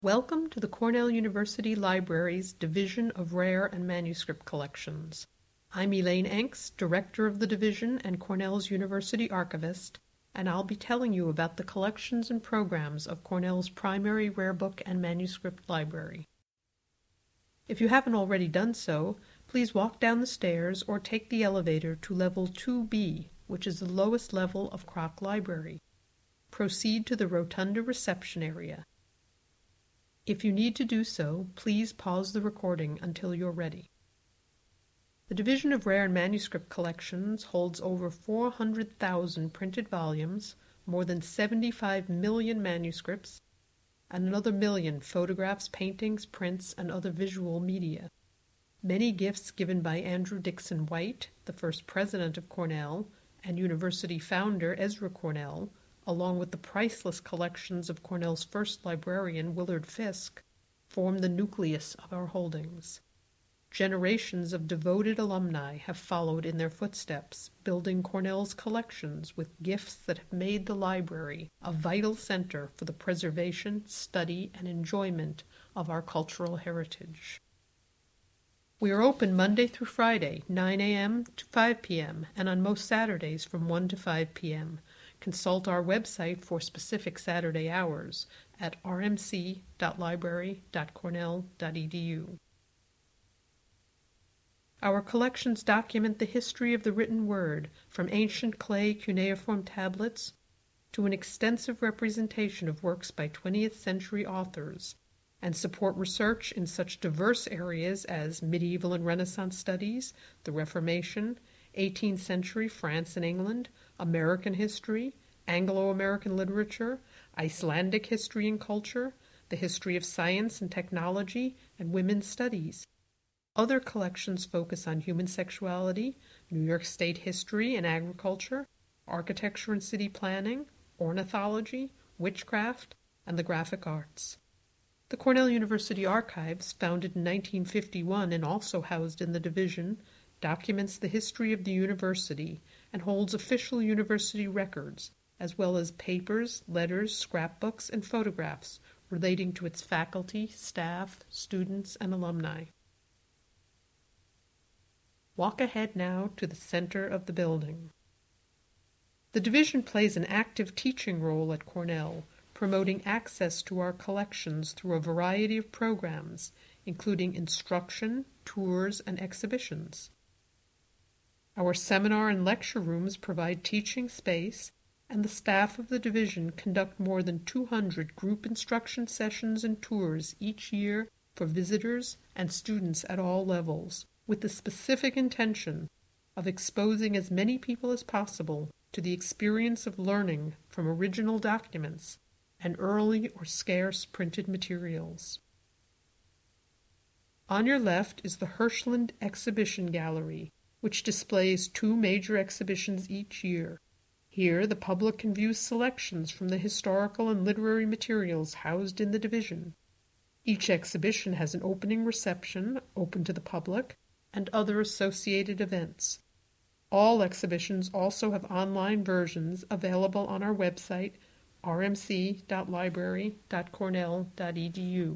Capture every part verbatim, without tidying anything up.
Welcome to the Cornell University Library's Division of Rare and Manuscript Collections. I'm Elaine Enks, Director of the Division and Cornell's University Archivist, and I'll be telling you about the collections and programs of Cornell's primary rare book and manuscript library. If you haven't already done so, please walk down the stairs or take the elevator to level two B, which is the lowest level of Kroc Library. Proceed to the Rotunda reception area. If you need to do so, please pause the recording until you're ready. The Division of Rare and Manuscript Collections holds over four hundred thousand printed volumes, more than seventy-five million manuscripts, and another million photographs, paintings, prints, and other visual media. Many gifts given by Andrew Dickson White, the first president of Cornell, and university founder Ezra Cornell, along with the priceless collections of Cornell's first librarian, Willard Fisk, form the nucleus of our holdings. Generations of devoted alumni have followed in their footsteps, building Cornell's collections with gifts that have made the library a vital center for the preservation, study, and enjoyment of our cultural heritage. We are open Monday through Friday, nine a.m. to five p.m., and on most Saturdays from one to five p.m. Consult our website for specific Saturday hours at r m c dot library dot cornell dot e d u. Our collections document the history of the written word, from ancient clay cuneiform tablets to an extensive representation of works by twentieth century authors, and support research in such diverse areas as medieval and Renaissance studies, the Reformation, eighteenth century France and England, American history, Anglo-American literature, Icelandic history and culture, the history of science and technology, and women's studies. Other collections focus on human sexuality, New York State history and agriculture, architecture and city planning, ornithology, witchcraft, and the graphic arts. The Cornell University Archives, founded in nineteen fifty-one and also housed in the division, documents the history of the university and holds official university records, as well as papers, letters, scrapbooks, and photographs relating to its faculty, staff, students, and alumni. Walk ahead now to the center of the building. The division plays an active teaching role at Cornell, promoting access to our collections through a variety of programs, including instruction, tours, and exhibitions. Our seminar and lecture rooms provide teaching space, and the staff of the division conduct more than two hundred group instruction sessions and tours each year for visitors and students at all levels, with the specific intention of exposing as many people as possible to the experience of learning from original documents and early or scarce printed materials. On your left is the Hirshland Exhibition Gallery, which displays two major exhibitions each year. Here, the public can view selections from the historical and literary materials housed in the division. Each exhibition has an opening reception, open to the public, and other associated events. All exhibitions also have online versions available on our website, r m c dot library dot cornell dot e d u.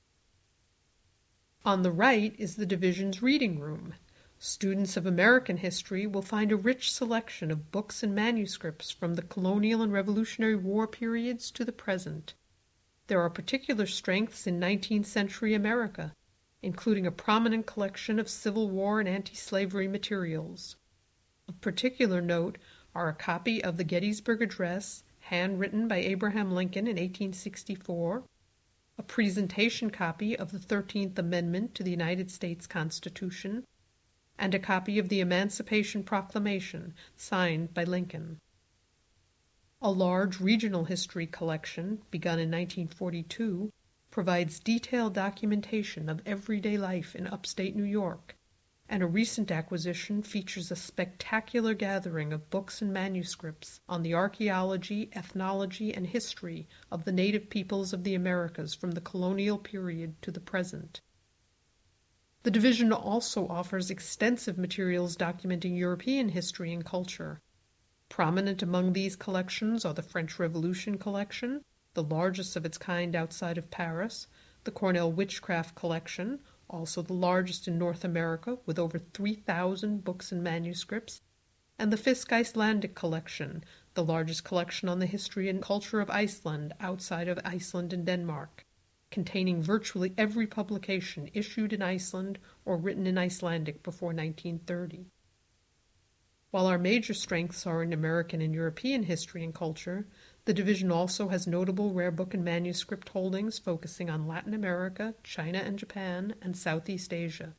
On the right is the division's reading room. Students of American history will find a rich selection of books and manuscripts from the colonial and Revolutionary War periods to the present. There are particular strengths in nineteenth century America, including a prominent collection of Civil War and anti-slavery materials. Of particular note are a copy of the Gettysburg Address, handwritten by Abraham Lincoln in eighteen sixty-four, a presentation copy of the thirteenth Amendment to the United States Constitution, and a copy of the Emancipation Proclamation, signed by Lincoln. A large regional history collection, begun in nineteen forty-two, provides detailed documentation of everyday life in upstate New York, and a recent acquisition features a spectacular gathering of books and manuscripts on the archaeology, ethnology, and history of the native peoples of the Americas from the colonial period to the present. The division also offers extensive materials documenting European history and culture. Prominent among these collections are the French Revolution collection, the largest of its kind outside of Paris, the Cornell Witchcraft Collection, also the largest in North America with over three thousand books and manuscripts, and the Fisk Icelandic Collection, the largest collection on the history and culture of Iceland outside of Iceland and Denmark, containing virtually every publication issued in Iceland or written in Icelandic before nineteen thirty. While our major strengths are in American and European history and culture, the division also has notable rare book and manuscript holdings focusing on Latin America, China and Japan, and Southeast Asia.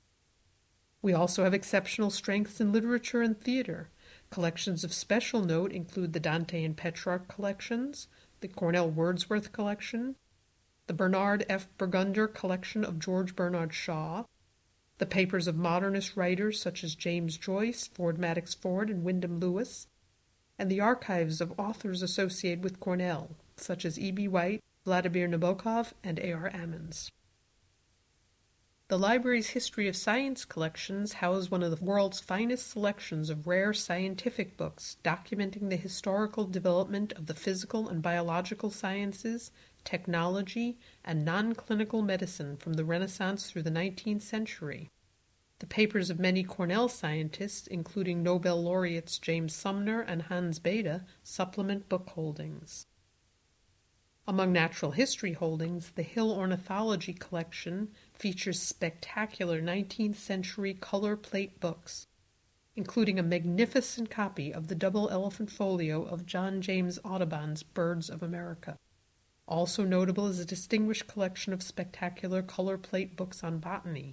We also have exceptional strengths in literature and theater. Collections of special note include the Dante and Petrarch collections, the Cornell Wordsworth collection, the Bernard F. Burgunder collection of George Bernard Shaw, the papers of modernist writers such as James Joyce, Ford Madox Ford, and Wyndham Lewis, and the archives of authors associated with Cornell, such as E B. White, Vladimir Nabokov, and A R Ammons. The library's History of Science collections house one of the world's finest selections of rare scientific books documenting the historical development of the physical and biological sciences, technology, and non-clinical medicine from the Renaissance through the nineteenth century. The papers of many Cornell scientists, including Nobel laureates James Sumner and Hans Bethe, supplement book holdings. Among natural history holdings, the Hill Ornithology Collection features spectacular nineteenth century color plate books, including a magnificent copy of the double elephant folio of John James Audubon's Birds of America. Also notable is a distinguished collection of spectacular color plate books on botany.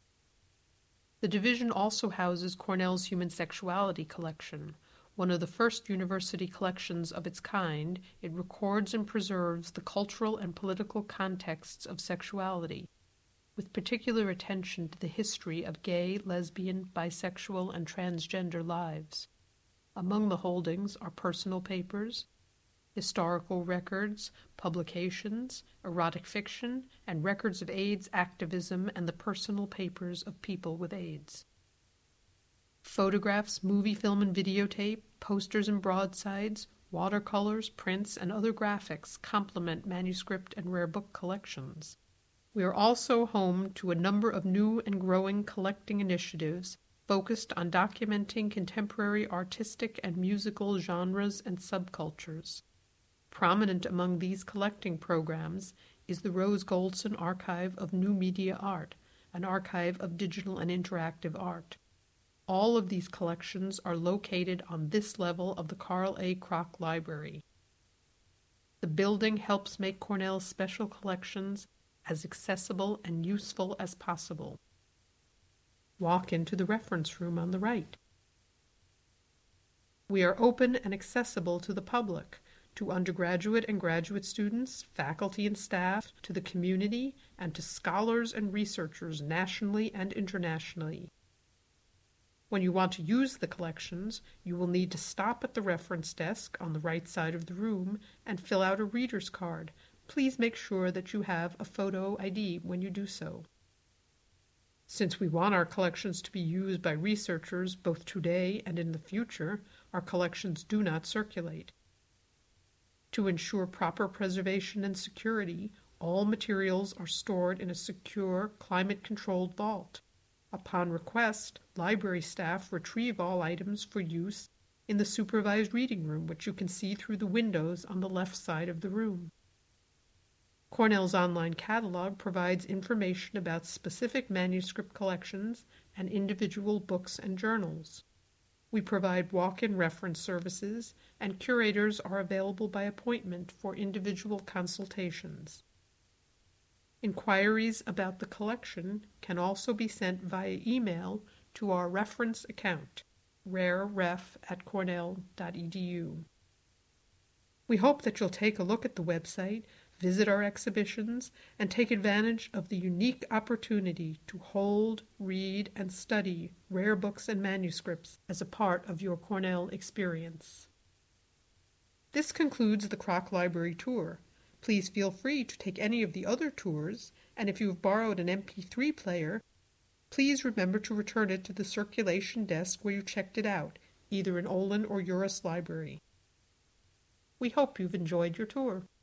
The division also houses Cornell's Human Sexuality Collection. One of the first university collections of its kind, it records and preserves the cultural and political contexts of sexuality, with particular attention to the history of gay, lesbian, bisexual, and transgender lives. Among the holdings are personal papers, historical records, publications, erotic fiction, and records of AIDS activism and the personal papers of people with AIDS. Photographs, movie film and videotape, posters and broadsides, watercolors, prints, and other graphics complement manuscript and rare book collections. We are also home to a number of new and growing collecting initiatives focused on documenting contemporary artistic and musical genres and subcultures. Prominent among these collecting programs is the Rose Goldson Archive of New Media Art, an archive of digital and interactive art. All of these collections are located on this level of the Carl A. Kroc Library. The building helps make Cornell's special collections as accessible and useful as possible. Walk into the reference room on the right. We are open and accessible to the public, to undergraduate and graduate students, faculty and staff, to the community, and to scholars and researchers nationally and internationally. When you want to use the collections, you will need to stop at the reference desk on the right side of the room and fill out a reader's card. Please make sure that you have a photo I D when you do so. Since we want our collections to be used by researchers both today and in the future, our collections do not circulate. To ensure proper preservation and security, all materials are stored in a secure, climate-controlled vault. Upon request, library staff retrieve all items for use in the supervised reading room, which you can see through the windows on the left side of the room. Cornell's online catalog provides information about specific manuscript collections and individual books and journals. We provide walk-in reference services, and curators are available by appointment for individual consultations. Inquiries about the collection can also be sent via email to our reference account, rareref at cornell dot e d u. We hope that you'll take a look at the website, visit our exhibitions, and take advantage of the unique opportunity to hold, read, and study rare books and manuscripts as a part of your Cornell experience. This concludes the Kroc Library tour. Please feel free to take any of the other tours, and if you have borrowed an M P three player, please remember to return it to the circulation desk where you checked it out, either in Olin or Uris Library. We hope you've enjoyed your tour.